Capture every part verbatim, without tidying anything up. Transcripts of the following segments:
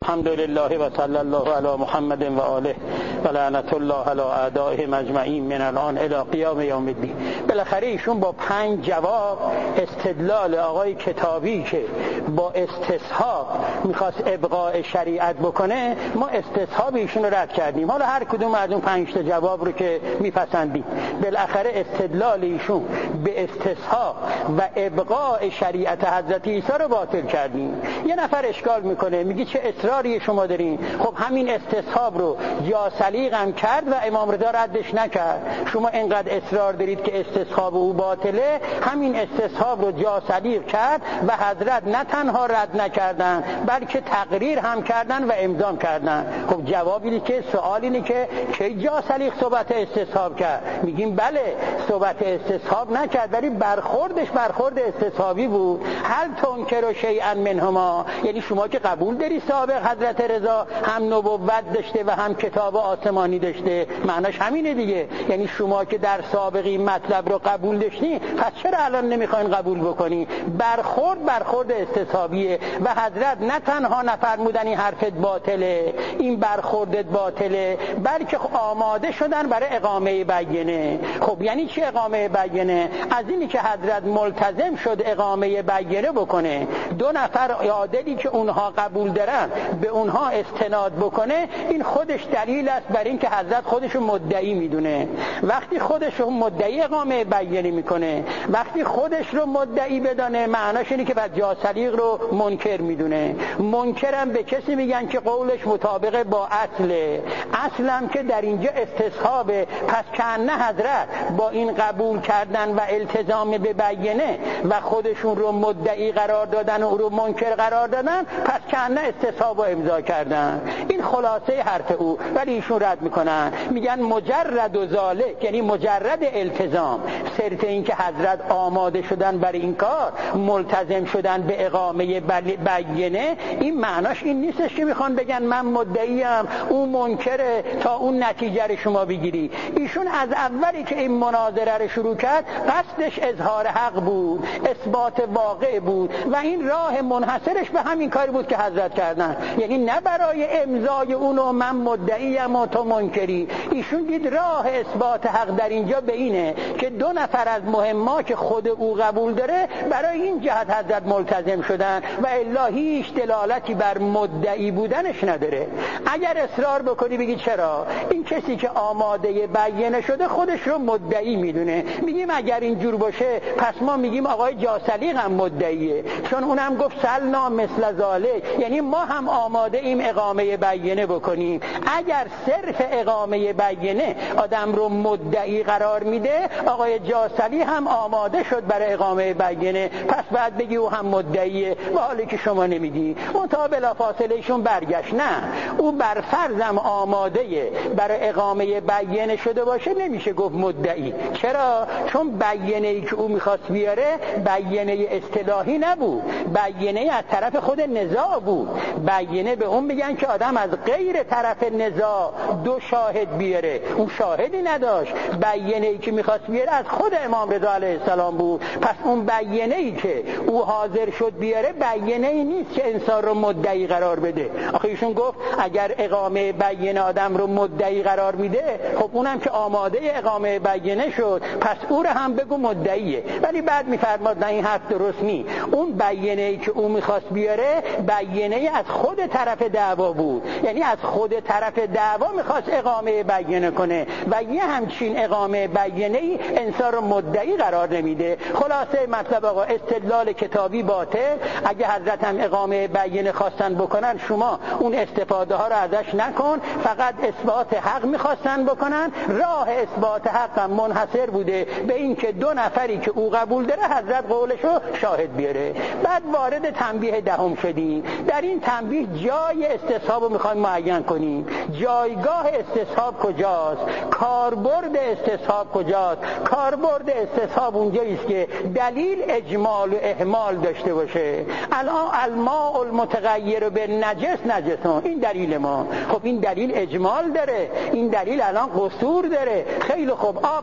الحمد لله و صلی الله علی محمد و آله و لعنت الله علی اعدائهم اجمعین من الان الی قیام یوم الدین. بالاخره ایشون با پنج جواب استدلال آقای کتابی که با استصحاب میخواست ابقاء شریعت بکنه، ما استصحاب ایشون رو رد کردیم. حالا هر کدوم از اون پنج تا جواب رو که میپسندیم، بالاخره استدلال ایشون به استصحاب و ابقاء شریعت حضرت عیسی رو باطل کردیم. یه نفر اشکال میکنه، میگه چه اصراری شما دارین؟ خب همین استصحاب رو یا سلیق هم کرد و امام رضا ردش نکرد. شما اینقدر اصرار دارید که استصحاب او باطله، همین استصحاب رو جا سلیق کرد و حضرت نه تنها رد نکردن بلکه تقریر هم کردن و امضا کردن. خب جواب اینه که سوال اینه که کی جا سلیق صحبت استصحاب کرد؟ میگیم بله صحبت استصحاب نکرد، ولی برخوردش برخورد استصحابی بود. هل تنکر شیئا منهما، یعنی شما که قبول داری سابق حضرت رضا هم نبوت داشته و هم کتاب آسمانی داشته، معناش همینه دیگه. یعنی شما که در سابقی مطلب رو قبول داشتی، پس چرا الان نمیخواین قبول بکنی؟ برخورد برخورد استصحابیه و حضرت نه تنها نفرمودن این حرفت باطله، این برخوردت باطله، بلکه آماده شدن برای اقامه بیانه. خب یعنی چی اقامه بیانه؟ از اینی که حضرت ملتزم شد اقامه بیانه بکنه، دو نفر عادلی که اونها قبول دارن به اونها استناد بکنه، این خودش دلیل است بر این که حضرت خودشو مدعی میدونه. وقتی خودشو مدعی اقامه بیانه میکنه، وقتی خودش رو مدعی بدانه، معناش اینه که بعد جا سلیق رو منکر میدونه. منکرم به کسی میگن که قولش مطابق با اصله. اصلم که در اینجا استصحابه، پس کأنه حضرت با این قبول کردن و التزام به بیانه و خودشون رو مدعی قرار دادن و او رو منکر قرار دادن، پس کأنه استصحاب و امضا کردن. این خلاصه حرف او، ولی ایشون رد میکنن، میگن مجرد و ذالک، یعنی مجرد التزام، صرف این که حضرت آماده شدن برای این کار، ملتزم شدن به اقامه بیانه، این معناش این نیستش که میخوان بگن من مدعیم اون منکره تا اون نتیجه رو شما بگیری. ایشون از اولی که این مناظره رو شروع کرد قصدش اظهار حق بود، اثبات واقع بود و این راه منحصرش به همین کاری بود که حضرت کردن. یعنی نه برای امضای اونو من مدعیم و تو منکری. ایشون دید راه اثبات حق در اینجا به اینه که دو نفر از مهما که خود او قبول داره برای این جهت حضرت ملتزم شدن و الا هیچ دلالتی بر مدعی بودنش نداره. اگر اصرار بکنی بگی چرا این کسی که آماده بیانه شده خودش رو مدعی میدونه، میگیم اگر اینجور باشه پس ما میگیم آقای جاسلیق هم مدعیه، چون اونم گفت سلنا مثل ذالک، یعنی ما هم آماده ایم اقامه بیانه بکنیم. اگر صرف اقامه بیانه آدم رو مدعی قرار میده، آقای جاسلی هم آماده شد برای اقامه بیانه، پس بعد بگی او هم مدعیه و حالی که شما نمیگی. منتها بلافاصله ایشون برگشت، نه او بر فرضم آماده برای اقامه بیانه شده باشه نمیشه گفت مدعی. چرا؟ چون بیانه‌ای که او میخواست بیاره بیانه اصطلاحی نبود، بیانه از طرف خود نزاع بود. بیانه به اون میگن که آدم از غیر طرف نزاع دو شاهد بیاره، اون شاهدی نداشت. بیانه‌ای که میخواست بیاره از خود امام رضا علیه السلام بود، پس اون بیانه‌ای که او حاضر شد بیاره بیانه‌ای نیست که انسان رو مدعی قرار بده. آخه ایشون گفت اگر اقامه بیانه آدم رو مدعی قرار میده، خب اونم که آماده اقامه بیانه شد پس او رو هم بگو مدعیه. ولی بعد میفرماد نه این حرف درست نی، اون بیانه‌ای که او میخواست بیاره بیانه از خود طرف دعوا بود، یعنی از خود طرف دعوا میخواست اقامه بیانه کنه و یه همچین اقامه بیانه‌ای انسان رو مدعی قرار نمیده. خلاصه مطلب آقا استدلال کتابی باطل. اگه حضرت هم اقامه بیانه خواستن بکنن، شما اون استفاده ها رو ازش نکن، فقط اثبات حق میخواستن بکنن. راه اثبات حق هم منحصر بوده به این که دو نفری که او قبول داره حضرت قولشو شاهد بیاره. بعد وارد تنبیه دهم شدیم. در این تنبیه جای استصحاب رو میخوایم معین کنیم. جایگاه استصحاب کجاست؟ کاربرد استصحاب کجاست؟ کاربرد استصحاب اونجایی است که دلیل اجمال و اهمال داشته باشه. الان الماء المتغیر به نجس نجسون، این دلیل ما. خب این دلیل اجمال داره، این دلیل الان قصور داره. خیلی خوب، آب تا وقتی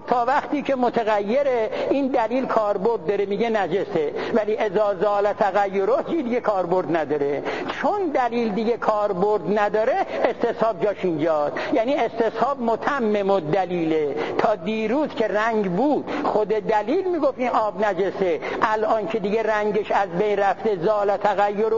وقتی که متغیره این دلیل کاربرد داره میگه نجسه، ولی اذا زال تغیره دیگه کاربرد نداره. چون دلیل دیگه کاربرد نداره استصحاب جاش اینجاست. یعنی استصحاب متمم الدلیله. تا دیروز که رنگ بود خود دلیل میگفت این آب نجسه، الان که دیگه رنگش از بین رفته زال تغیره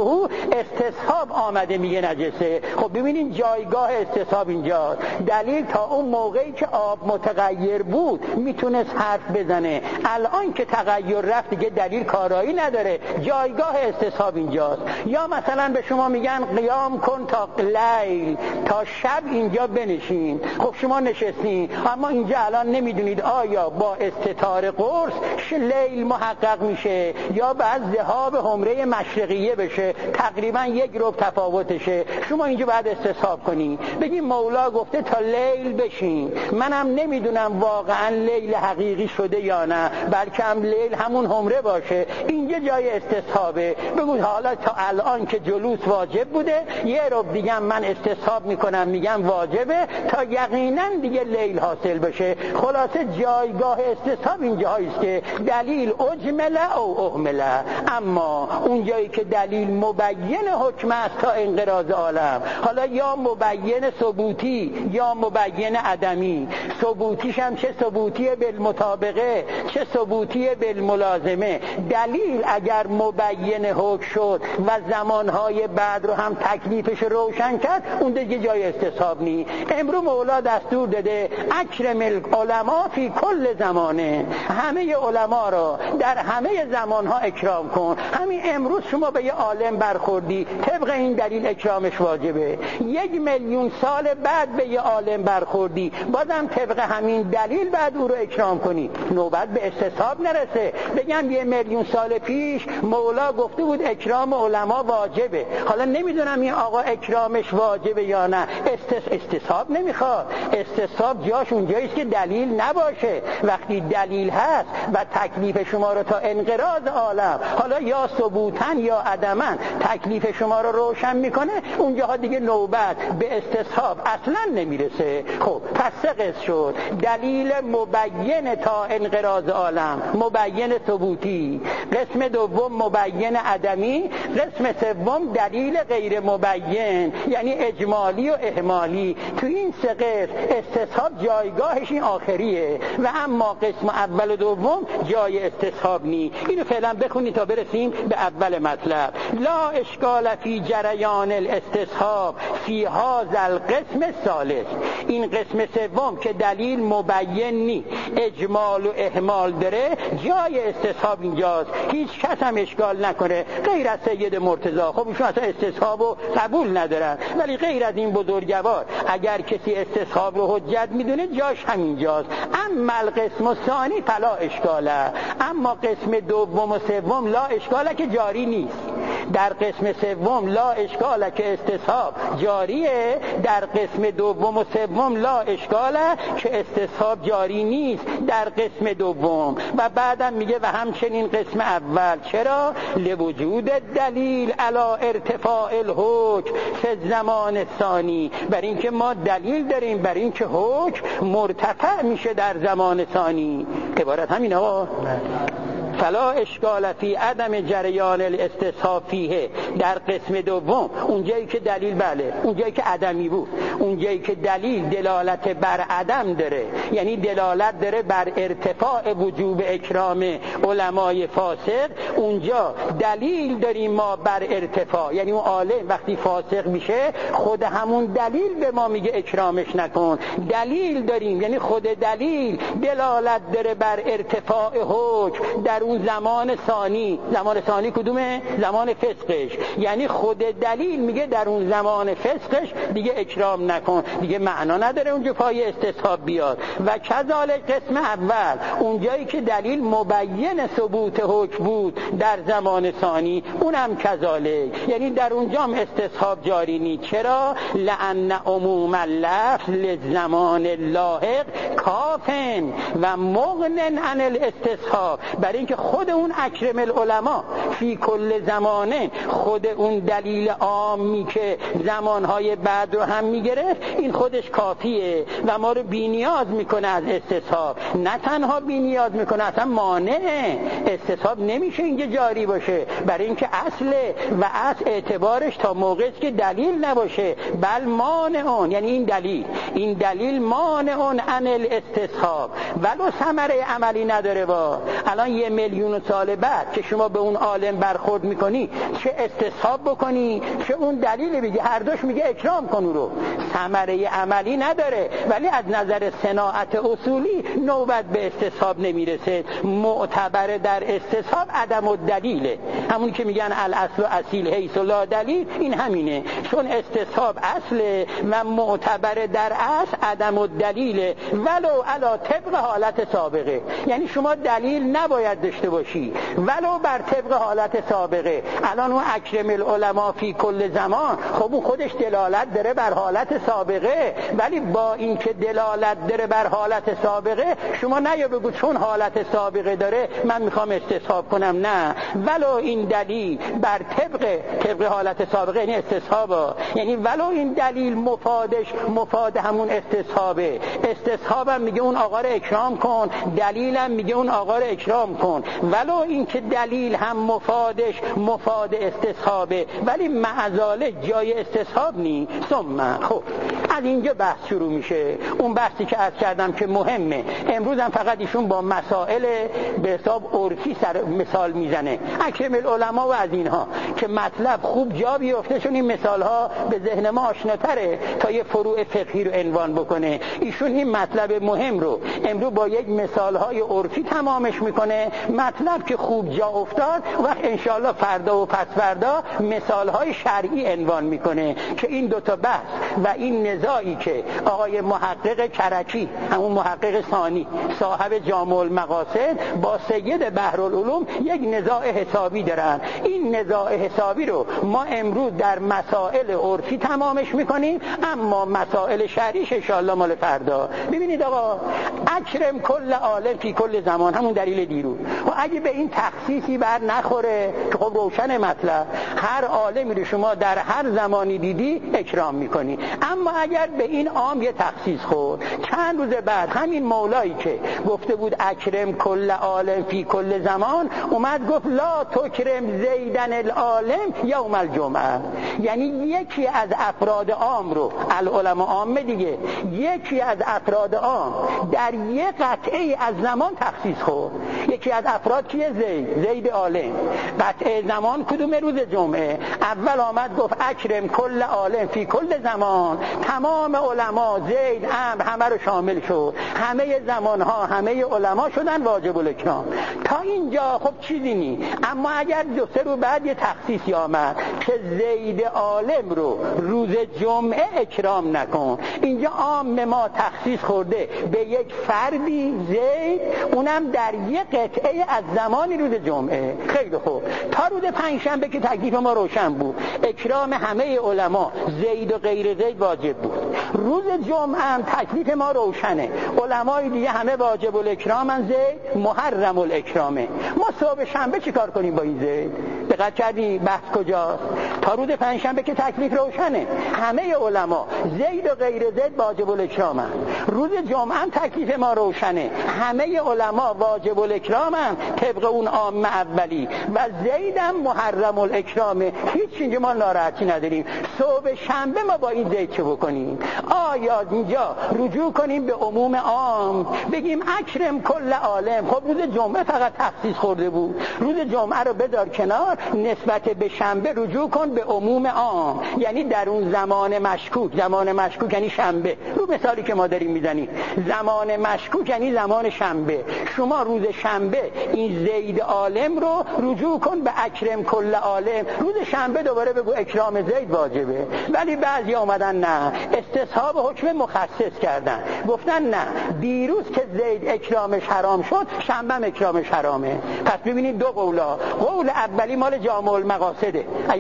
استصحاب آمده میگه نجسه. خب ببینین جایگاه استصحاب اینجاست. دلیل تا اون موقعی که آب متغیر بود میتونست حرف بزنه، الان که تغییر رفت دیگه دلیل کارایی نداره، جایگاه استصحاب اینجاست. یا مثلا به شما میگن قیام کن تا لیل، تا شب اینجا بنشین. خب شما نشستین، اما اینجا الان نمیدونید آیا با استتار قرص لیل محقق میشه یا بعد ذهاب حمره مشرقیه بشه، تقریبا یک ربع تفاوتشه. شما اینجا باید استصحاب کنی، بگی مولا گفته تا لیل بشین، منم نمیدونم واقعا لیل حقیقی شده یا نه، بلکه هم لیل همون حمره باشه. اینجا جای استصحابه. بگو حالا تا الان که جلوس واجب بوده، یه ربع دیگه من استصحاب میکنم میگم واجبه تا یقینا دیگه لیل حاصل بشه. خلاصه جایگاه استصحاب اینجاست که دلیل اجمله او اهمله. اما اون جایی که دلیل مبین حکم است تا انقراض عالم، حالا یا مبین ثبوتی یا مبین عدمی، ثبوتیش هم چه ثبوتی بالمطابقه چه ثبوتی بالملازمه. دلیل اگر مبین حکم شد و زمانهای بعد رو هم تکلیفش روشن کرد، اون دیگه جای استصحاب نی. امرو مولا دستور داده اکرم العلماء فی کل زمانه، همه علما رو در همه زمانها اکرام کن. همین امروز شما به یه عالم برخوردی، طبق این دلیل اکرامش واجبه. یک میلیون سال بعد به یه عالم برخوردی، بازم طبق همین دلیل بعد او رو اکرام کنی، نوبت به استصحاب نرسه. بگم یه میلیون سال پیش مولا گفته بود اکرام علما واجبه، حالا نمیدونم این آقا اکرامش واجبه یا نه. استس... استصحاب نمیخواد. استصحاب جاش اونجاییست که دلیل نباشه. وقتی دلیل هست و تکلیف شما رو تا انقراض عالم، حالا یا ثبوتن یا عدمن، تکلیف شما رو روشن میکنه، اونجاها دیگه نوبت به استصحاب اصلا نمیرسه. خب پس سه قسم شد: دلیل مبین تا انقراض عالم، مبین ثبوتی. قسم دوم مبین عدمی. قسم سوم دلیل غیر مبین، یعنی اجمالی و اهمالی. تو این سه قسم استصحاب جایگاهش این آخریه و اما قسم اول و دوم جای استصحاب نی. اینو فعلا بخونید تا برسیم به اول مطلب. لا اشکال فی جریان الاستصحاب فی هذا القسم الثالث. این قسم سوم که دلیل مبین نی، اجمال و اهمال داره، جای استصحاب اینجاست. هیچ کس هم اشکال نکنه غیر از سید مرتضی. خب ایشون اصلا استصحابو قبول ندارن، ولی غیر از این بزرگوار اگر کسی استصحاب رو حجت میدونه جاش همینجاست. اما القسم الثانی فلا اشکاله. اما قسم دوم و سوم لا اشکاله که جاری نیست. در قسم سوم لا اشکاله که استصحاب جاریه، در قسم دوم و سوم لا اشکاله که استصحاب جاری نیست در قسم دوم. و بعدم میگه و همچنین قسم اول. چرا؟ لوجود دلیل علی ارتفاع الحکم فی الزمان الثانی. بر اینکه ما دلیل داریم بر اینکه حکم مرتفع میشه در زمان ثانی. عبارت همین ها. فلا اشکال فی عدم جریان الاستصحاب فیه. در قسم دوم اونجایی که دلیل بله اونجایی که عدمی بود، اونجایی که دلیل دلالت بر عدم داره، یعنی دلالت داره بر ارتفاع وجوب اکرام علمای فاسق، اونجا دلیل داریم ما بر ارتفاع. یعنی اون عالم وقتی فاسق میشه خود همون دلیل به ما میگه اکرامش نکن. دلیل داریم یعنی خود دلیل دلالت داره بر ارتفاع حکم در اون زمان ثانی. زمان ثانی کدومه؟ زمان فسقش. یعنی خود دلیل میگه در اون زمان فسقش دیگه اکرام نکن، دیگه معنا نداره اونجا پای استصحاب بیاد. و کذالک قسم اول، اونجایی که دلیل مبین ثبوت حکم بود در زمان ثانی، اونم کذالک، یعنی در اونجا هم استصحاب جاری نیست. چرا؟ لأن عموم اللفظ لزمان لاحق کافن و مغنن عن الاستصحاب. برای اینکه خود اون اکرم العلماء فی کل زمانه، خود اون دلیل عامی که زمانهای بعد رو هم میگرفت، این خودش کافیه و ما رو بی نیاز میکنه از استصحاب. نه تنها بی نیاز میکنه، اصلا مانع استصحاب نمیشه اینجا جاری باشه، برای اینکه اصله و اصل اعتبارش تا موقعی که دلیل نباشه. بل مانعون، یعنی این دلیل این دلیل مانعون عن الاستصحاب، ولو ثمره عملی نداره. با الان یه میلیون سال بعد که شما به اون عالم برخورد میکنی، چه استصحاب بکنی چه اون دلیل بگی، هر دوش میگه اکرام کن رو، ثمره عملی نداره. ولی از نظر صناعت اصولی نوبت به استصحاب نمیرسه. معتبر در استصحاب عدم الدلیله، همون که میگن الاصل و اصیل حیث لا دلیل، این همینه. چون استصحاب اصله و معتبر در اصل عدم الدلیله، ولو علا طبق حالت سابقه. یعنی شما دلیل نباید داشته باشی ولو بر طبق حالت سابقه. الان اون اکرم العلماء فی کل زمان، خب اون خودش دلالت داره بر حالت سابقه، ولی با اینکه دلالت داره بر حالت سابقه، شما نیا بگو چون حالت سابقه داره من میخوام استصحاب کنم. نه، ولو این دلیل بر طبق طبق حالت سابقه، یعنی استصحاب، یعنی ولو این دلیل مفادش مفاد همون استصحابه. استصحابم میگه اون آقا رو اکرام کن، دلیلم میگه اون آقا رو اکرام کن، ولو این که دلیل هم مفادش مفاد استصحابه، ولی معزاله جای استصحاب نی. ثم خب از اینجا بحث شروع میشه، اون بحثی که عرض کردم که مهمه. امروز هم فقط ایشون با مسائل به حساب عرفی سر مثال میزنه، اکرم العلماء و از اینها، که مطلب خوب جا بیفته، چون این مثال ها به ذهن ما آشناتره تا یه فروع فقهی رو عنوان بکنه. ایشون این مطلب مهم رو امروز با یک مثال های عرفی تمامش میکنه. مطلب که خوب جا افتاد وقت انشاءالله فردا و پس فردا مثال های شرعی عنوان میکنه که این دوتا بحث و این نزاعی که آقای محقق کرکی، همون محقق ثانی صاحب جامع المقاصد، با سید بحرالعلوم یک نزاع حسابی دارن، این نزاع حسابی رو ما امروز در مسائل عرفی تمامش میکنیم، اما مسائل شرعیش انشاءالله مال فردا. ببینید آقا، اکرم کل عالم فی کل زمان، همون دلیل دیرو، و اگه به این تخصیصی بر نخوره که خب روشن مطلب، هر عالمی رو شما در هر زمانی دیدی اکرام میکنی. اما اگر به این عام یه تخصیص خورد، چند روز بعد همین مولایی که گفته بود اکرم کل عالم فی کل زمان، اومد گفت لا تکرم زیدن العالم یوم الجمعه. یعنی یکی از افراد عام رو، العلماء عامه دیگه، یکی از افراد عام در یک قطعه از زمان تخصیص خورد. یکی از افراد کیه؟ زید، زید عالم. قطعه زمان کدوم؟ روز جمعه. اول آمد گفت اکرم کل عالم فی کل زمان، تمام علما، زید، امر، همه رو شامل شد، همه زمانها همه علما شدن واجب الاکرام. تا اینجا خب چیزی نی. اما اگر دو سه رو بعد یه تخصیصی آمد که زید عالم رو روز جمعه اکرام نکن، اینجا عام ما تخصیص خورده به یک فردی زید، اونم در یک قطعه از زمانی روز جمعه. خیلی خوب، تا روز پنجشنبه که تکلیف ما روشن بود، اکرام همه علما، زید و غیر زید واجب بود. روز جمعه هم تکلیف ما روشنه، علمای دیگه همه واجب الاکرامن، زید محرم الاکرامه. ما صبح شنبه چیکار کنیم با این زید؟ دقت کردی بحث کجاست؟ تا روز پنجشنبه که تکلیف روشنه، همه علما، زید و غیر زید واجب الاکرامن. روز جمعه هم تکلیف ما روشنه، همه علما واجب الاکرامن طبق اون عام اولی، و زیدم محرم الاکرامه. هیچ اینجا ما ناراحتی نداریم. صبح شنبه ما با این زید چه بکنیم؟ آیا اینجا رجوع کنیم به عموم عام بگیم اکرم کل عالم؟ خب روز جمعه فقط تخصیص خورده بود، روز جمعه رو بذار کنار، نسبت به شنبه رجوع کن به عموم عام. یعنی در اون زمان مشکوک، زمان مشکوک یعنی شنبه، رو مثالی که ما داریم میزنیم، زمان مشکوک یعنی زمان شنبه، شما روز شنبه این زید عالم رو رجوع کن به اکرم کل عالم، روز شنبه دوباره بگو اکرام زید واجبه. ولی بعضی آمدن نه، استصحاب حکم مخصص کردن، گفتن نه، دیروز که زید اکرامش حرام شد، شنبه هم اکرامش حرامه. پس ببینید دو قولا، قول اولی مال جامع المقاصده، اگه بخوان آقایون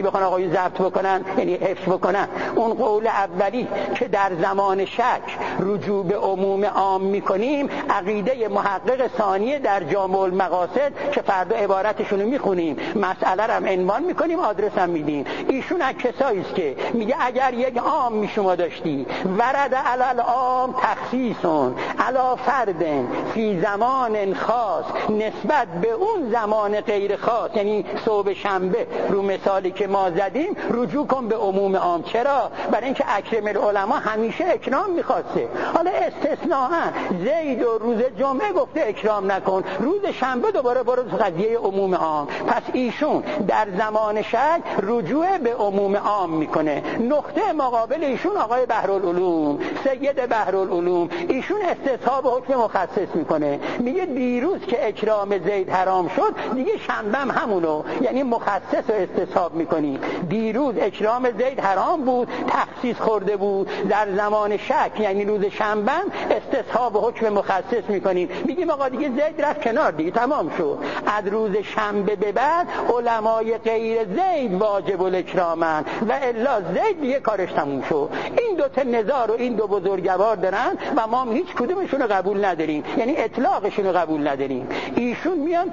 این ضبط بکنن، یعنی حفظ بکنن. اون قول اولی که در زمان شک رجوع به عموم عام میکنیم، عقیده محقق ثانیه در جامع المقاصد که فردا عبارتشون رو میخونیم، مسئله رو هم عنوان میکنیم، آدرس هم میدیم. ایشون از کسایی است که میگه اگر یک عام می شما داشتی ورد علی العام تخصیصون علی فرد فی زمان خاص، نسبت به اون زمان غیر خاص، یعنی صبح شنبه رو مثالی که ما زدیم، رجوع کن به عموم عام. چرا؟ برای اینکه اکرم العلماء همیشه اکرام میخواسته. حالا استثناء زید و روز جمعه گفته اکرام نکن، روز شنبه دوباره برو تو قضیه عموم عام. پس ایشون در زمان شک رجوع به عموم عام میکنه. نقطه مقابل ایشون آقای بحرالعلوم، سید بحرالعلوم، ایشون استصحاب حکم مخصص میکنه. میگه دیروز که اکرام زید حرام شد، دیگه شنبه هم همونو، یعنی مخصص رو استصحاب میکنی. دیروز اکرام زید حرام بود، تخصیص خورده بود، در زمان شک یعنی روز شنبه استصحاب حکم مخصص میکنیم. میگیم آقا دیگه زید رفت کنار، دیگه تمام شد. از روز شنبه به بعد علمای غیر زید واجب الاکرامن و الا زید دیگه کارش تموم شد. این دو تا نزاع رو این دو بزرگوار دارن و ما هم هیچ کدومشون رو قبول نداریم، یعنی اطلاقشون رو قبول نداریم. ایشون میان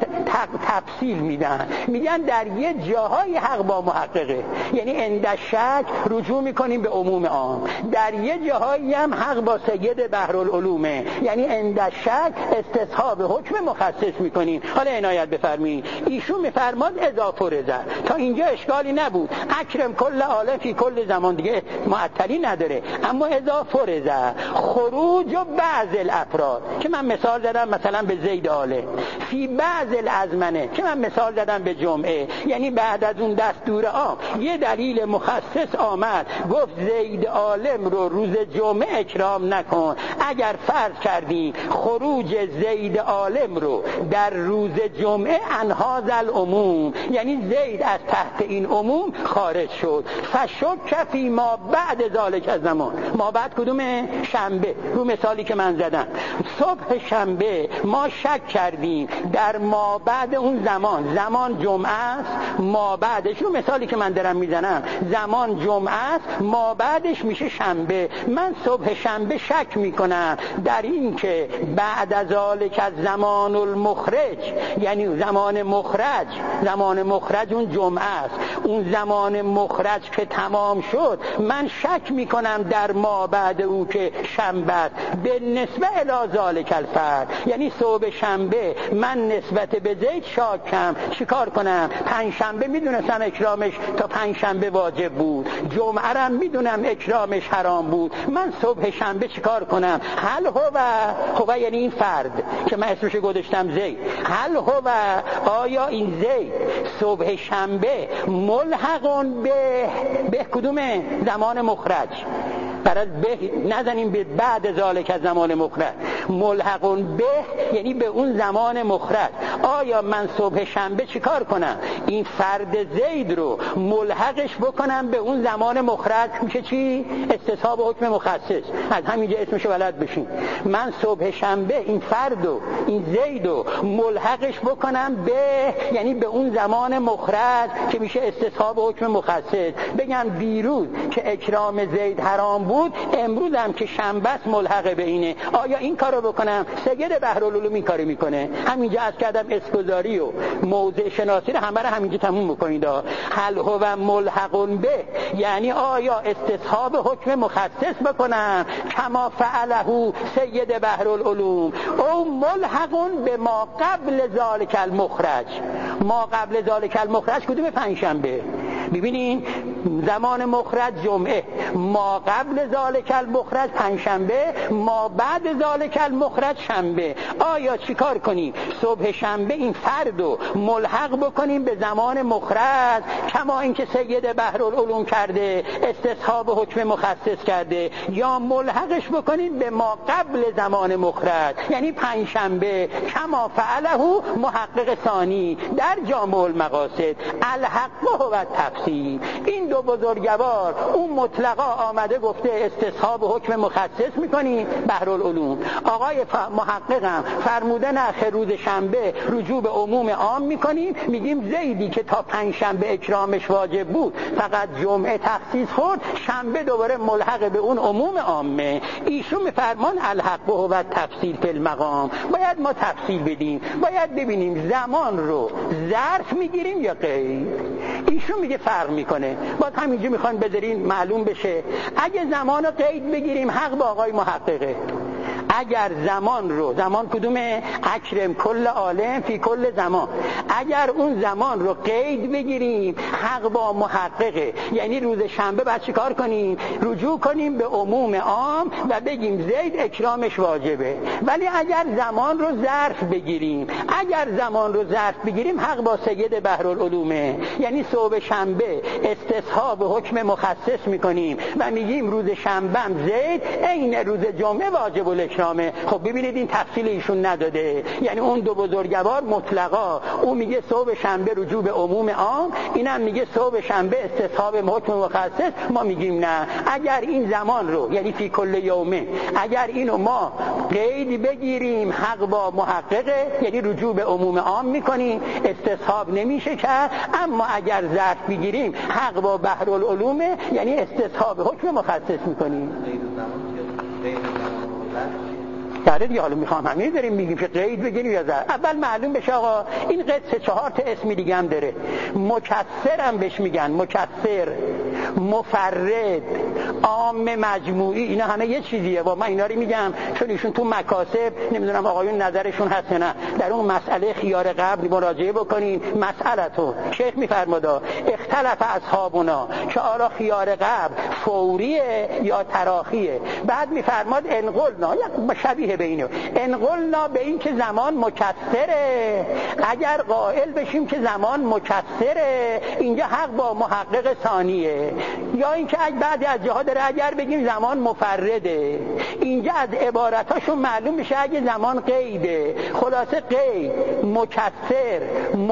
تفصیل میدن، میگن در یه جاهای حق با محققه، یعنی عند شک رجوع میکنیم به عموم عام. در یه جاهایی هم حق با سید بحرالعلومه، یعنی عند شک استصحاب حکم مخصص میکنیم. حالا عنایت بفرمایید، ایشون میفرماد اضافه رضا. تا اینجا اشکالی نبود، اکرم کل عالم فی کل زمان، دیگه معطلی نداره. اما اضافه رضا خروج و بعض الافراد که من مثال زدم مثلا به زید عالم، فی بعض الازمنه که من مثال زدم به جمعه، یعنی بعد از اون دستور عام یه دلیل مخصص آمد گفت زید عالم رو روز جمعه اکرام نکن. اگر فرض کردی خروج زید عالم رو در روز جمعه انهاز العموم، یعنی زید از تحت این عموم خارج شد. فشک فی ما بعد ذالک از زمان، ما بعد کدومه؟ شنبه. رو مثالی که من زدم صبح شنبه ما شک کردیم در ما بعد اون زمان، زمان جمعه است، ما بعدش، رو مثالی که من دارم میزنم زمان جمعه است، ما بعدش میشه شنبه. من صبح شنبه شک میکنم در این که بعد از ذالک از زمان المخرج، یعنی زمان مخرج، زمان مخرج اون جمعه است، اون زمان مخرج که تمام شد من شک میکنم در ما بعد او که شنبه است، به نسبت الی ذالک الفرد، یعنی صبح شنبه من نسبت به زید شاکم. چیکار کنم؟ پنج شنبه میدونستم اکرامش تا پنج شنبه واجب بود، جمعه را میدونم اکرامش حرام بود، من صبح شنبه چیکار کنم؟ هل هو هو یعنی این فرد که من اسمش گذاشتم زید، هل هو آیا این زید صبح شنبه ملحقون به به کدوم زمان مخرج؟ برای به نزنیم به بعد ذالک از زمان مخرج، ملحقون به یعنی به اون زمان مخرج. آیا من صبح شنبه چیکار کنم؟ این فرد زید رو ملحقش بکنم به اون زمان مخرج، میشه چی؟ استصحاب حکم مخصص. از همینجا اسمشو بلد بشین. من صبح شنبه این فرد رو، این زید رو ملحقش بکنم به یعنی به اون زمان مخرج که میشه استصحاب حکم مخصص. بگم دیروز که اکرام زید حرام بود، امروز هم که شنبه است ملحق به اینه. آیا این کارو بکنم؟ سید بحرالعلوم این کارو میکنه. همینجا از کردم اسکوزاری و موضع شناسی رو همه رو همینجا تموم بکنید. هل هو ملحقون به یعنی آیا استصحاب حکم مخصص بکنم کما فعله سید بحرالعلوم، او ملحقون به ما قبل ذالک المخرج. ما قبل ذالک المخرج کدوم؟ پنجشنبه. ببینین زمان مخرج جمعه، ما قبل ذالک المخرج پنجشنبه، ما بعد ذالک المخرج شنبه. آیا چیکار کنیم؟ صبح شنبه این فردو ملحق بکنیم به زمان مخرج کما اینکه سید بحرالعلوم کرده، استصحاب حکم مخصص کرده، یا ملحقش بکنیم به ما قبل زمان مخرج یعنی پنجشنبه کما فعله محقق ثانی در جامع المقاصد. الحق و تفصیل تفصیل. این دو بزرگوار اون مطلقا آمده گفته استصحاب حکم مخصص میکنیم بحرالعلوم، آقای محققم فرموده نه روز شنبه رجوع به عموم عام میکنیم، میگیم زیدی که تا پنج شنبه اکرامش واجب بود فقط جمعه تخصیص خورد، شنبه دوباره ملحق به اون عموم عامه. ایشون میفرمان الحق و تفصیل فی المقام، باید ما تفصیل بدیم، باید ببینیم زمان رو ظرف میگیریم یا قید. ایشون میگه فرق میکنه، باید همینجا میخوان بذارین معلوم بشه. اگه زمان رو قید بگیریم حق با آقای محققه، اگر زمان رو، زمان کدومه؟ اکرم کل عالم فی کل زمان، اگر اون زمان رو قید بگیریم حق با محققه، یعنی روز شنبه باید چی کار کنیم؟ رجوع کنیم به عموم عام و بگیم زید اکرامش واجبه. ولی اگر زمان رو ظرف بگیریم، اگر زمان رو ظرف بگیریم حق با سید بحرالعلومه، یعنی صبح شنبه استصحاب حکم مخصص میکنیم و میگیم روز شنبه زید عین روز جمعه واجب الاکرامه. خب ببینید این تفصیل ایشون نداده، یعنی اون دو بزرگوار مطلقا، اون میگه صبح شنبه رجوع به عموم عام، اینم میگه صبح شنبه استصحاب حکم مخصص، ما میگیم نه. اگر این زمان رو یعنی فی کل یومه، اگر اینو ما قید بگیریم حق با محققه، یعنی رجوع به عموم عام میکنیم، استصحاب نمیشه کرد. اما اگر ظرف بگیریم حق با بحرالعلومه، یعنی استصحاب حکم مخصص میکنیم. داره دیگه، حالا میخوام همین داریم میگیم که قید بگیریم یا ظرف. اول معلوم بشه آقا این قید سه چهار تا اسمی دیگه هم داره، مکثر هم بهش میگن، مکثر، مفرد، عام، مجموعی، اینا همه یه چیزیه. و من اینا رو میگم چون ایشون تو مکاسب، نمیدونم آقایون نظرشون هست نه، در اون مسئله خیار قبل مراجعه بکنین. مسئلتو شیخ میفرمادا اختلف اصحابنا که آلا خیار قبل فوریه یا تراخیه. بعد میفرماد انقلنا، یا شبیه به اینو، انقلنا به این که زمان مکثره، اگر قائل بشیم که زمان مکثره اینجا حق با محقق ثانیه. یا اینکه بعضی از جاها داره اگر بگیم زمان مفرده، اینجا از عبارتاشون معلوم میشه اگه زمان قیده. خلاصه قید، مکثر،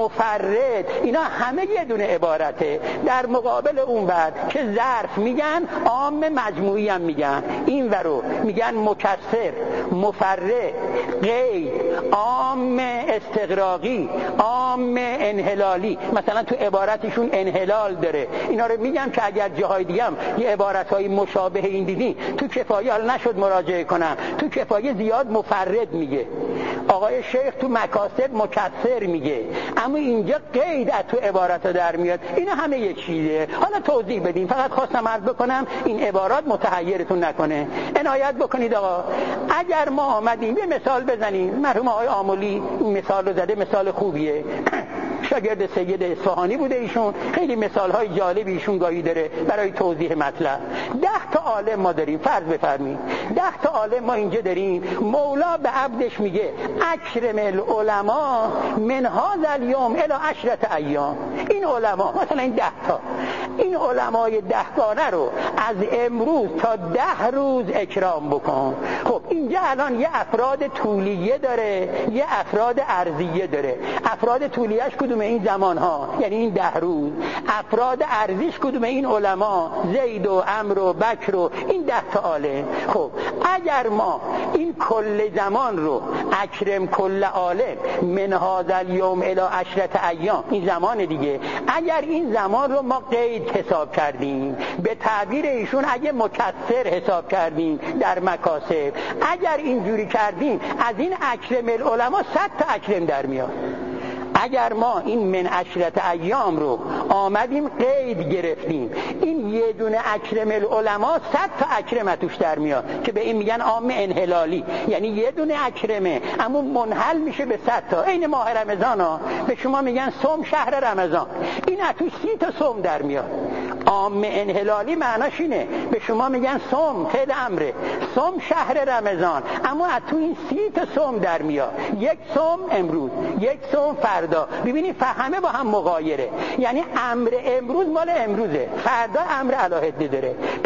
مفرد، اینا همه یه دونه عبارته. در مقابل اون بعد که ظرف میگن، عام مجموعی هم میگن، این ورو میگن مکثر، مفرد، قید، عام استغراقی، عام انحلالی. مثلا تو عبارتشون انحلال داره. اینا رو میگم که اگر جاهای دیگه هم یه عبارتهای مشابه این دیدی تو کفایه، حالا نشد مراجعه کنم، تو کفایه زیاد مفرد میگه، آقای شیخ تو مکاسب مکثر میگه، اما اینجا قید از تو عبارت در میاد. اینا همه یه چیزه. حالا توضیح بدیم، فقط خواستم عرض بکنم این عبارات متحیرتون نکنه. عنایت بکنید آقا. اگر ما آمدیم یه مثال بزنیم، مرحوم آقای آملی این مثال رو زده، مثال خوبیه، شاگرد سید اصفهانی بوده ایشون، خیلی مثالهای جالبی ایشون گاهی داره برای توضیح مطلب. ده تا عالم ما داریم، فرض بفرمایید ده تا عالم ما اینجا داریم. مولا به عبدش میگه اکرم العلماء من هذا اليوم الی عشرة ایام. این علما مثلا این ده تا، این علمای دهگانه رو از امروز تا ده روز اکرام بکن. خب اینجا الان یه افراد طولیه داره، یه افراد عرضیه داره. افراد طولیهش کدومه؟ این زمان ها، یعنی این ده روز. افراد ارزیش کدومه؟ این علما، زید و عمرو و بکر و این ده تا عالم. خب اگر ما این کل زمان رو اکرم کل عالم من هذا الیوم الی عشرة ایام، این زمان دیگه، اگر این زمان رو ما قید حساب کردیم، به تعبیر ایشون اگه مکثر حساب کردیم در مکاسب، اگر اینجوری کردیم از این اکرم العلماء صد تا اکرم در میاد. اگر ما این من عشرة ایام رو آمدیم قید گرفتیم، این یه دونه اکرم العلماء صد تا اکرم توش در میاد که به این میگن عام انحلالی، یعنی یه دونه اکرمه اما منحل میشه به صد تا. این ماه رمضان ها به شما میگن صوم شهر رمضان، این توش سی تا صوم در میاد. عام انحلالی معناش اینه، به شما میگن صوم، فعل امره، صوم شهر رمضان، اما از تو این سی تا صوم در میاد. یک صوم امروز، یک صوم فردا. ببینید فهمه با هم مغایره، یعنی امر امروز مال امروزه، فردا امر علاهده داره.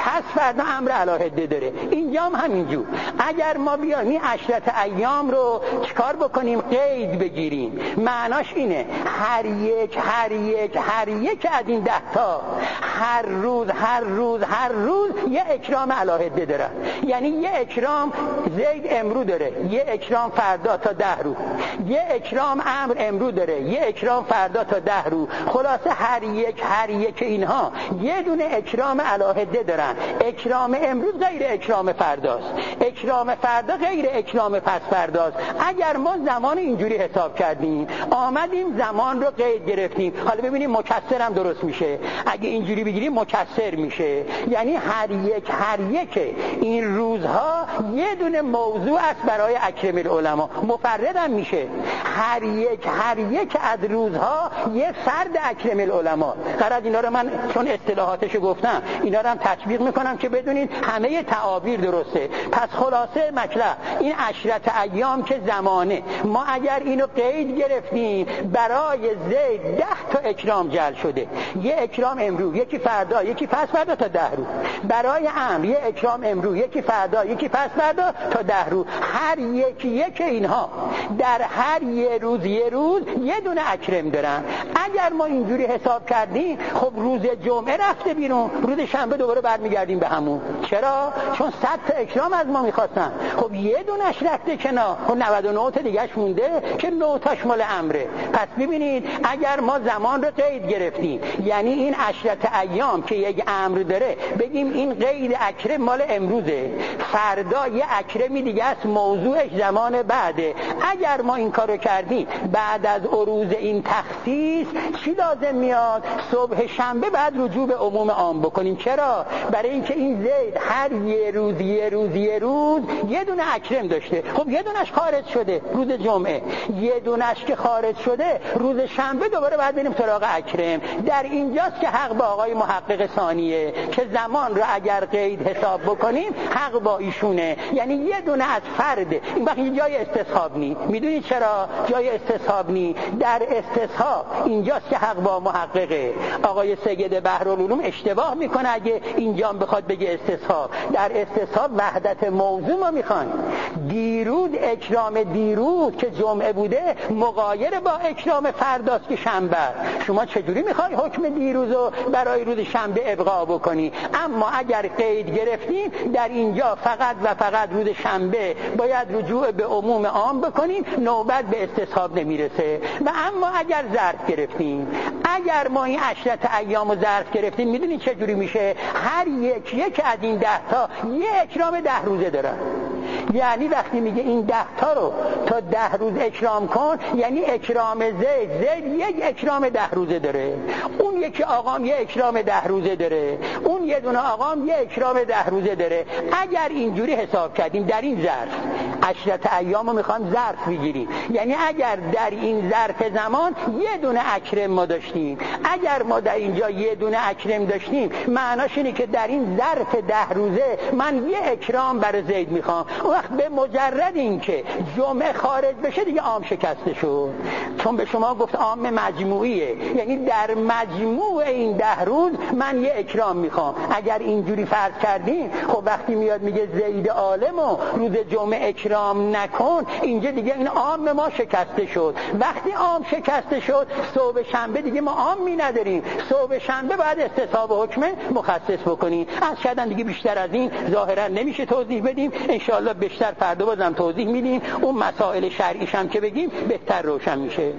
پس فردا امر علاهده داره. اینجا هم همینجور. اگر ما بیایم این عشرت ایام رو چیکار بکنیم؟ قید بگیریم. معناش اینه هر یک هر یک هر یک از این ده تا هر روز هر روز هر روز یه اکرام علاهده داره. یعنی یه اکرام زید امرو داره، یه اکرام فردا تا ده روز، یه اکرام امر امرو داره، یه اکرام فردا تا ده روز. خلاصه هر یک هر یک اینها یه دونه اکرام علاهده دارن. اکرام امروز غیر اکرام فرداست، اکرام فردا غیر اکرام پس فرداست. اگر ما زمان اینجوری حساب کردیم، آمدیم زمان رو قید گرفتیم، حالا ببینیم مکسر هم درست میشه. اگه اینجوری بگیریم مکسر میشه، یعنی هر یک هر یک این روزها یه دونه موضوع است برای اکرم العلماء. مفرد هم میشه. هر یک هر یک از روزها یه فرد اکرم العلماء. قرار اینا رو من چون اصطلاحاتشو گفتم اینا رو هم تطبیق میکنم که بدونید همه تعابیر درسته. پس خلاصه مطلب این عشرت ایام که زمانه، ما اگر اینو قید گرفتیم برای زید ده تا اکرام جعل شده. یه اکرام امروز، یکی فردا، یکی پس فردا تا ده روز. برای امر یه اکرام امروز، یکی فردا، یکی پس فردا تا ده روز. هر یکی یک اینها در هر یه روز یه روز یه دونه اکرم دارن. اگر ما اینجوری حساب کردیم خب روز جمعه رفته بیرون، روز شنبه دوباره برمیگردیم به همون. چرا؟ چون صد تا اکرام از ما میخواستن. خب یه دونش رفته کنار، خب نود و نه تا دیگهش مونده که نه تاش مال امره. پس ببینید اگر ما زمان رو قید گرفتیم، یعنی این عشرت ایام که یک امر داره، بگیم این قید اکرم مال امروزه، فردا یه اکرمی دیگه است موضوعش زمان بعده. اگر ما این کارو کردیم بعد از عروض این تخصیص چی لازم میاد؟ صبح شنبه بعد رجوع به عموم عام بکنیم. چرا؟ برای اینکه این زید هر یه روز یه روز یه روز یه دونه اکرم داشته. خب یه دونش خارج شده روز جمعه، یه دونش که خارج شده روز شنبه دوباره بعد بریم سراغ اکرم. در اینجاست که حق با آقای محقق ثانیه که زمان رو اگر قید حساب بکنیم حق با ایشونه. یعنی یه دونه از فرد. این وقت جای استصحاب نی. میدونید چرا جای استصحاب نی؟ در استصحاب اینجاست که حق با محققه. آقای سید بحرالعلوم اشتباه میکنه اگه اینجا بخواد بگه استصحاب. در استصحاب وحدت موضوع ما میخوان. دیروز اکرام دیروز که جمعه بوده مغایر با اکرام فرداست که شنبه. شما چجوری میخوای حکم دیروزو برای روز شنبه ابقا بکنی؟ اما اگر قید گرفتیم در اینجا فقط و فقط روز شنبه باید رجوع به عموم عام بکنیم، نوبت به استصحاب نمیرسه. و اما اگر ظرف گرفتیم، اگر ما این عشرت ایامو ظرف گرفتیم، میدونید چجوری میشه؟ هر یک یک از این ده تا یه اکرام ده روزه دارن. یعنی وقتی میگه این ده تا رو تا ده روز اکرام کن، یعنی اکرام زید زید یک اکرام ده روزه داره، اون یکی آقام یه اکرام ده روزه داره، اون یه دونه آقام یه اکرام ده روزه داره. اگر اینجوری حساب کردیم در این ظرف عشرت ایامو میخوام ظرف بگیریم، یعنی اگر در این ظرف زمان یه دونه اکرم ما داشتیم، اگر ما در اینجا یه دونه اکرم داشتیم، معناش اینه که در این ظرف ده روزه من یه اکرام برای زید میخوام. اون وقت به مجرد این که جمعه خارج بشه دیگه عام شکسته شد، چون به شما گفت عام مجموعیه، یعنی در مجموع این ده روز من یه اکرام میخوام. اگر اینجوری فرض کردیم، خب وقتی میاد میگه زید عالمو روز جمعه اکرام نکن، اینجا دیگه این عام ما شکسته شد. وقتی عام شکسته شد، صبح شنبه دیگه ما عام می نداریم، صبح شنبه بعد استصحاب حکم مخصص بکنیم. از شدن دیگه بیشتر از این ظاهرا نمیشه توضیح بدیم، انشاءالله بیشتر فردا بازم توضیح میدیم، اون مسائل شرعیش هم که بگیم بهتر روشن میشه.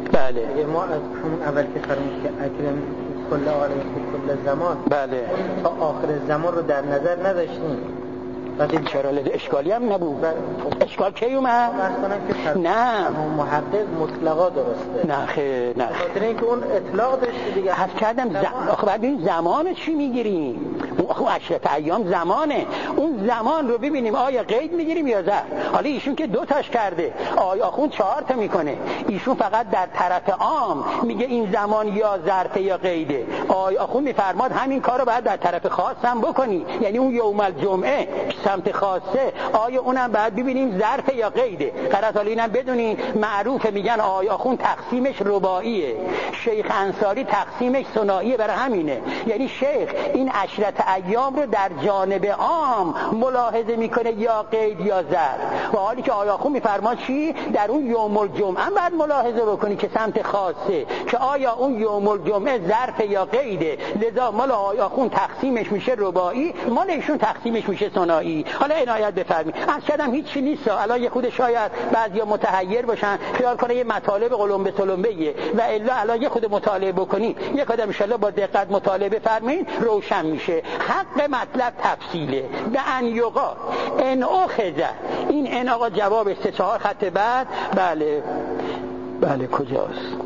بله ما از همون اول که فرمود که اکرم کل عالم کل زمان، بله تا آخر زمان رو در نظر نداشتیم. چرا لده اشکالی هم نبود؟ اشکال کی اومد؟ نه محقق مطلقا درسته. نه خیلی نه، خاطر اینکه اون اطلاق داشته دیگه. حرف کردم ز... آخه بعد این زمان چی میگیریم؟ اون عشرت ایام زمانه، اون زمان رو ببینیم آیا قید میگیریم یا ظرف. حالا ایشون که دو تاش کرده، آیا آخون چهار تا میکنه، ایشون فقط در طرف عام میگه این زمان یا ظرف یا قیده. آیا آخون میفرماد همین کارو باید در طرف خاص هم بکنی، یعنی اون یوم الجمعه سمت خاصه، آیا اونم باید ببینیم ظرف یا قیده؟ قرار اینم بدونین معروفه، میگن آقای آخوند تقسیمش رباعیه، شیخ انصاری تقسیمش ثنائیه. برای همینه یعنی شیخ این عشرت ایام رو در جانب عام ملاحظه میکنه یا قید یا ظرف، و حالی که آقای آخوند میفرماد چی؟ در اون یوم الجمعه بعد ملاحظه بکنی که سمت خاصه که آیا اون یوم الجمعه ظرف یا قیده، لذا مال آقای آخوند تقسیمش میشه رباعی، مال ایشون تقسیمش میشه ثنایی. حالا عنایت بفرمایید، از کدام هیچ چیزی نیست. الان یه خود شاید بعضیا متحیر باشن خیال کنه یه مطالب قلمبه تلمبه‌ایه، و الا الان یه خود مطالعه بکنید، یه خود ان شاءالله با دقت مطالعه بفرمایید روشن میشه. حق مطلب تفصیله. به ان یقال ان اخذ، این ان آقا جواب سه چهار خط بعد. بله بله کجاست؟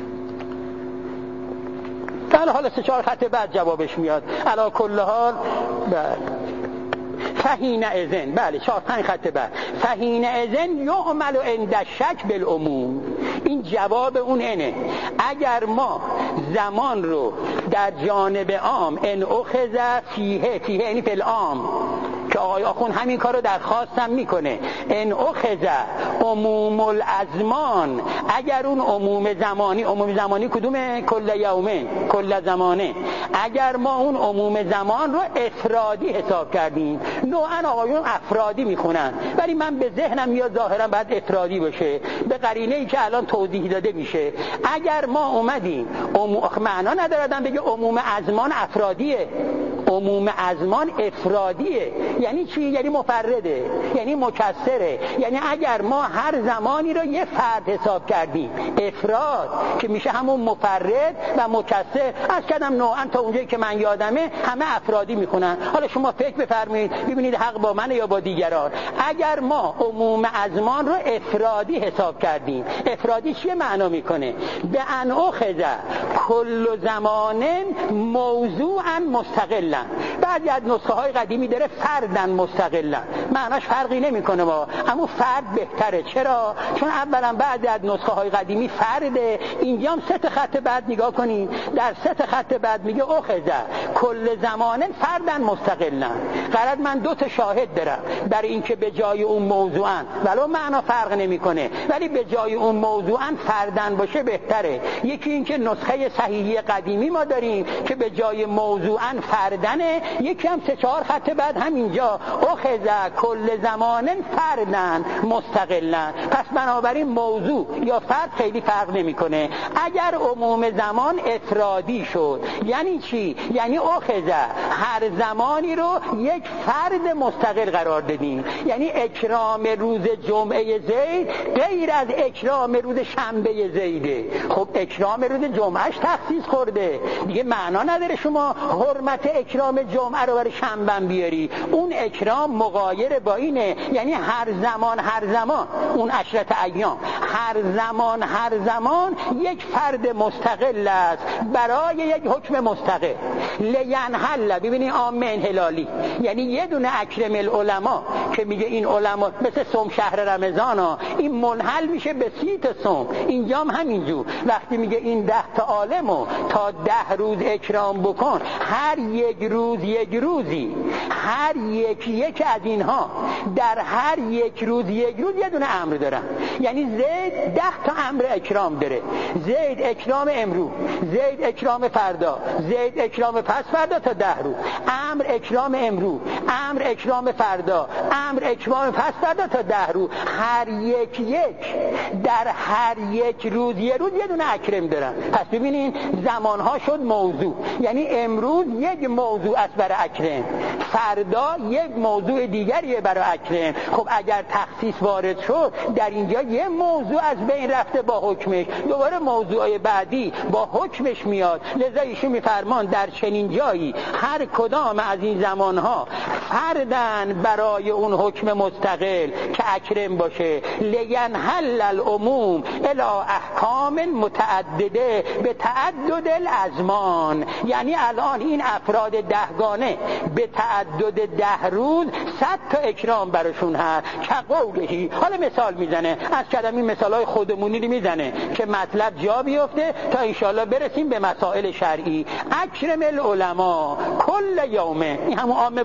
بله حالا سه چهار خط بعد جوابش میاد. علا کل حال بله فهین اذن، بله چهار پنج خط بعد، فهین اذن یعمل عند الشک بالعموم. این جواب اون اینه، اگر ما زمان رو در جانب عام ان اخذ فیه، فیه یعنی فی العام، که آقای آخوند همین کار رو درخواستم میکنه، ان اخذ عموم الازمان، اگر اون عموم زمانی، عموم زمانی کدومه؟ کل یومه، کل زمانه، اگر ما اون عموم زمان رو افرادی حساب کردیم، نوعا آقایون افرادی میخونن، ولی من به ذهنم میاد ظاهرا باید افرادی باشه به قرینه ای که الان توضیح داده میشه. اگر ما اومدیم عموم، معنا نداردن بگه عموم ازمان افرادیه، عموم ازمان افرادیه. یعنی چی؟ یعنی مفرده، یعنی مکسره. یعنی اگر ما هر زمانی رو یه فرد حساب کردیم افراد، که میشه همون مفرد و مکسر، از کدام نوعا تا اونجایی که من یادمه همه افرادی میخونن. حالا شما فکر بفرمایید ببینید حق با من یا با دیگران. اگر ما عموم ازمان رو افرادی حساب کردیم، افرادی چیه معنا میکنه؟ به ان اخذ کل زمان موضوعا مستقلا. بعضی از نسخه های قدیمی داره فردن مستقلا، معناش فرقی نمیکنه، ما اما فرد بهتره. چرا؟ چون اولا بعضی از نسخه های قدیمی فرده، اینجا هم سه خط بعد نگاه کنید، در سه خط بعد میگه اخذ کل زمان فردن مستقلا. قرار من دو تا شاهد دارم برای اینکه به جای اون موضوعا، ولو معنا فرق نمیکنه، ولی به جای اون موضوعا فردن باشه بهتره. یکی اینکه نسخه صحیحی قدیمی ما داریم که به جای موضوعا فردنه، یکی هم سه چهار خط بعد همینجا اخذ کل زمان فردن مستقلا. پس بنابراین موضوع یا فرد خیلی فرق نمیکنه. اگر عموم زمان افرادی شد یعنی چی؟ یعنی اخذ هر زمانی رو یک فرد مستقل قرار دادیم. یعنی اکرام روز جمعه زید غیر از اکرام روز شنبه زیده. خب اکرام روز جمعهش تخصیص خورده دیگه، معنا نداره شما حرمت اکرام جمعه رو برای شنبه بیاری. اون اکرام مغایر با اینه، یعنی هر زمان هر زمان اون عشرت ایام، هر زمان هر زمان یک فرد مستقل است برای یک حکم مستقل. لینحل، ببینید عام انحلالی، یعنی یه دونه اکرم العلماء که میگه این علما مثل صوم شهر رمضان ها، این منحل میشه به سی تا صوم. اینجا هم همینجور وقتی میگه این ده تا عالمو تا ده روز اکرام بکن، هر یک روز یک روزی، هر یک یک از اینها در هر یک روز یک روز یه دونه امر دارن. یعنی زید ده تا امر اکرام داره، زید اکرام امروز، زید اکرام فردا، زید اکرام پس فردا تا ده روز، امر اکرام امروز، امر اکرام فردا، امر اکرام پس فردا تا ده روز. هر یک یک در هر یک روز یه روز یه دونه اکرم دارن. پس ببینین زمانها شد موضوع، یعنی امروز یک موضوع است برای اکرم، فردا یک موضوع دیگریه برای اکرم. خب اگر تخصیص وارد شد در اینجا یه موضوع از بین رفته با حکمش، دوباره موضوع بعدی با حکمش میاد. لذا ایشون میفرمان در چنین جایی هر کدام از این زمانها فردن برای اون حکم مستقل که اکرم باشه. لینحل العموم الی احکام متعدده به تعدد الازمان. یعنی الان این افراد دهگانه به تعدد ده روز صد تا اکرام براشون هست که قولهی. حالا مثال میزنه، از کدام این مثالهای خودمونی رو میزنه که مطلب جا بیفته تا انشالله برسیم به مسائل شرعی. اکرم العلماء کل یومه، این همون عام بالایی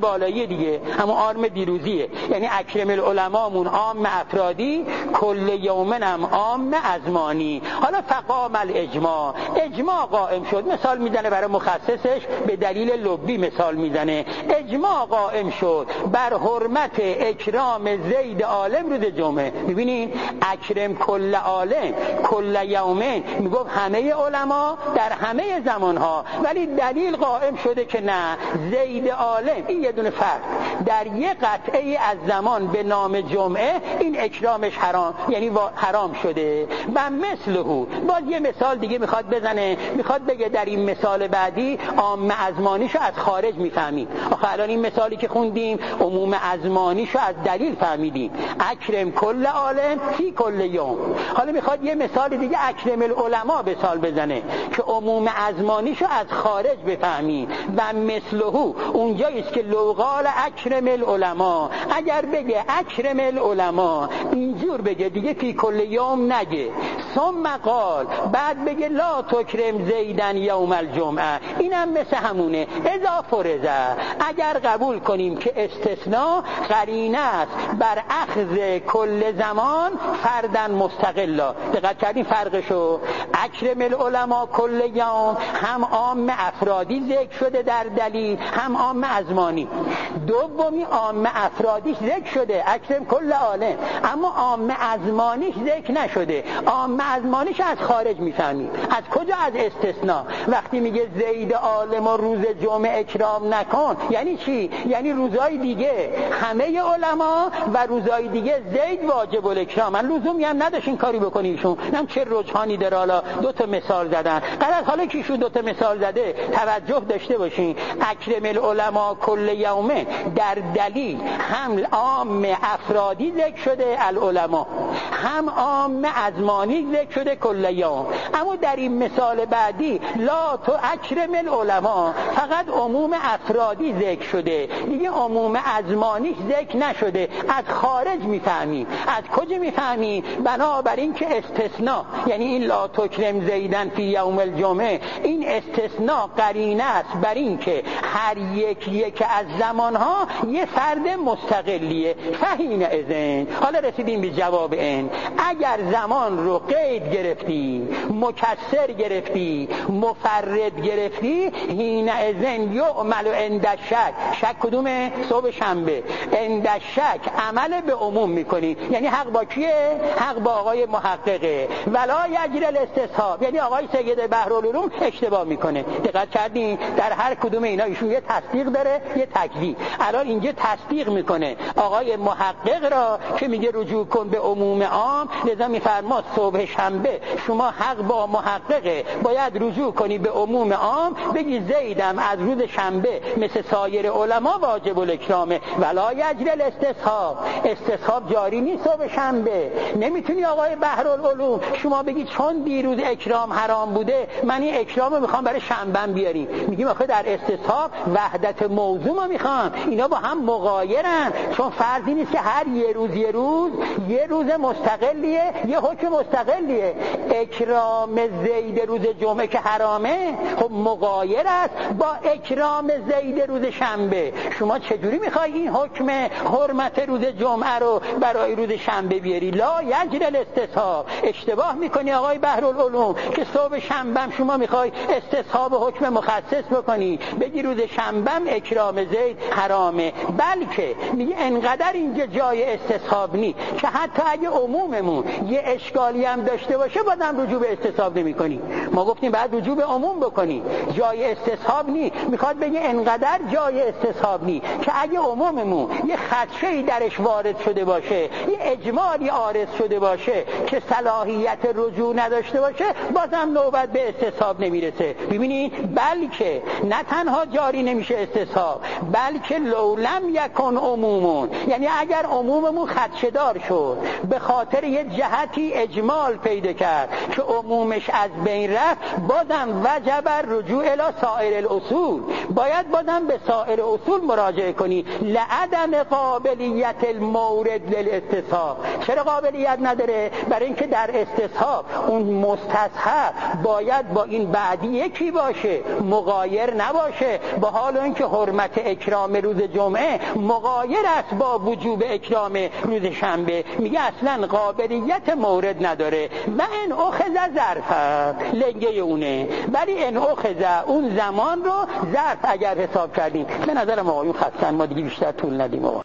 افرادی دیگه، همون آرم دیروزیه. یعنی اکرم العلمامون عام افرادی، کل یومن هم عام ازمانی. حالا فقام الاجماع، اجماع قائم شد. مثال میزنه برای مخصصش، به دلیل لبی مثال میزنه. اجماع قائم شد بر حرمت اکرام زید عالم روز جمعه. ببینین اکرم کل عالم کل یومین، میگفت همه علما در همه زمانها، ولی دلیل قائم شده که نه، زید عالم این یه دونه فرد در یه قطعه از زمان به نام جمعه، این اکرامش حرام، یعنی حرام شده. و مثله، باز یه مثال دیگه میخواد بزنه، میخواد بگه در این مثال بعدی عام ازمانیشو از خارج میفهمیم. آخه الان این مثالی که خوندیم عموم ازمانیشو از دلیل فهمیدیم، اکرم کل عالم فی کل یوم. حالا میخواد یه مثال دیگه اکرم العلماء به مثال بزنه که عموم ازمانیشو از خارج بفهمیم. و مثله اونجاییست که لو قال اکرم العلماء، اگر بگه اکرم العلماء اینجور بگه دیگه فی کل یوم نگه، ثم قال بعد بگه لا تکرم زیدن یوم الجمعه، اینم مثل همونه. اذا فرض، اگر قبول کنیم که استثناء قرینه است بر اخذ کل زمان فردن مستقلا. دقت کردین فرقشو؟ اکرم العلماء کل یوم هم عام افرادی ذکر شده در دلیل، هم عام ازمانی. دومی عام افرادیش ذکر شده اکرم کل عالم، اما عام ازمانیش ذکر نشده. عام ازمانیش از خارج میفهمیم. از کجا؟ از استثناء. وقتی میگه زید عالم و روز جمعه اکرام نکن، یعنی چی؟ یعنی روزهای دیگه همه علما و روزهای دیگه زید واجب الاکرام. من لزومی هم نداشت این کاری بکنی. ایشون نم چه رجحانی داره. حالا دو تا مثال زدن. قرار حالا که ایشون دو تا مثال زده توجه داشته باشین. اکرم العلماء کل یومه در دلیل هم عام افرادی ذکر شده العلماء، هم عام ازمانی ذکر شده کل یوم. اما در این مثال بعدی لا تو اکرم العلماء فقط عموم افرادی ذکر شده، دیگه عموم ازمانی ذکر نشده. از خارج میفهمیم. از کجا میفهمیم؟ بنابراین که استثناء، یعنی این لا تکرم زیدن فی یوم الجمعه، این استثناء قرینه است بر این که هر یک یک از زمانها یه فرد مستقلیه. فهین اذن، حالا رسیدیم به جواب این. اگر زمان رو قید گرفتی، مکسر گرفتی، مفرد گرفتی، هین اذن یعمل عند الشک. شک کدومه؟ صبح شنبه. عند الشک عمل به عموم میکنی. یعنی حق با کیه؟ حق با آقای محققه. ولا یجری الاستصحاب، یعنی آقای سید بحرالعلوم اشتباه میکنه. دقت کردین؟ در هر کدوم اینا ایشون یه تصدیق داره، یه تکذیب. الان اینجا تصدیق میکنه آقای محقق را که میگه رجوع کن به عموم عام، لذا میفرما صبح شنبه شما حق با محققه، باید رجوع کنی به عموم عام، بگی زیدم از روز شنبه مثل سایر علما واجب الاکرامه. ولا یجری الاستصحاب، استصحاب جاری نیست صبح شنبه. نمیتونی آقای بحرالعلوم شما بگی چون دیروز اکرام حرام بوده من این اکرامو میخوام برای شنبه بیاریم. میگیم آخه در استصحاب وحدت موضوع ما میخوام، اینا با هم مغایرن، چون فرضی نیست که هر یه روز یه روز یه روز مستقلیه، یه حکم مستقلیه. اکرام زید روز جمعه که حرامه، خب مغایر است با اکرام زید روز شنبه. شما چجوری میخوای این حکم حرمت روز جمعه رو برای روز شنبه بیاری؟ لا یجری الاستصحاب. اشتباه میکنی آقای بحرالعلوم که صبح شنبه شما میخوای استصحاب حکم مخصص بکنی، بگی روز شنبه اکرام زید حرامه. بلکه میگه انقدر اینجا جای استصحاب نی که حتی اگه عموممون یه اشکالی هم داشته باشه بازم رجوع به استصحاب نمی کنی. ما گفتیم بعد رجوع به عموم بکنی، جای استصحاب نی. میخواد بگه انقدر جای استصحاب نی که اگه عموممون یه خدشه‌ای درش وارد شده باشه، یه اجمالی عارض شده باشه که صلاحیت رجوع نداشته باشه، بازم نوبت به استصحاب نمیرسه. ببینید، بلکه نه تنها جاری نمیشه استصحاب، بلکه لو لم یکن عمومون، یعنی اگر عموممون خدشه‌دار شد به خاطر یه جهتی اجمال پیدا کرد که عمومش از بین رفت، بازم وجب رجوع الی سایر الاصول، باید بازم به سایر اصول مراجعه کنی. لعدم قابلیت مورد للاستصحاب. چرا قابلیت نداره؟ برای اینکه در استصحاب اون مستصحب باید با این بعدی یکی باشه، مغایر نباشه، با حال اینکه حرمت اکرام روز جمعه مغایر است با وجوب اکرام روز شنبه. میگه اصلا قابلیت مورد نداره. و ان اخذ ظرف لنگه اونه، ولی ان اخذ اون زمان رو ظرف اگر حساب کردیم. به نظرم آقایون خستن، ما دیگه بیشتر طول ندیم.